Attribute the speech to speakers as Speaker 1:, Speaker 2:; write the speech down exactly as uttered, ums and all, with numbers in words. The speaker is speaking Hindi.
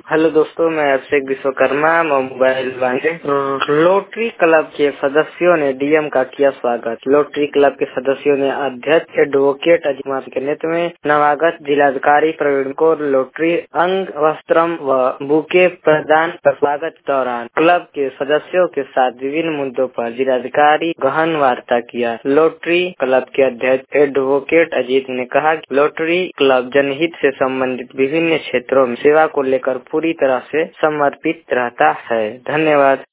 Speaker 1: हेलो दोस्तों, मैं अभिषेक विश्वकर्मा मोबाइल वाले। रोटरी क्लब के सदस्यों ने डीएम का किया स्वागत। रोटरी क्लब के सदस्यों ने अध्यक्ष एडवोकेट अजीत के नेतृत्व में नवागत जिलाधिकारी प्रवीण को रोटरी अंग वस्त्रम व बुके प्रदान कर स्वागत दौरान क्लब के सदस्यों के साथ विभिन्न मुद्दों पर जिलाधिकारी गहन वार्ता किया। रोटरी क्लब के अध्यक्ष एडवोकेट अजीत ने कहा कि रोटरी क्लब जनहित से संबंधित विभिन्न क्षेत्रों में सेवा को लेकर पूरी तरह से समर्पित रहता है। धन्यवाद।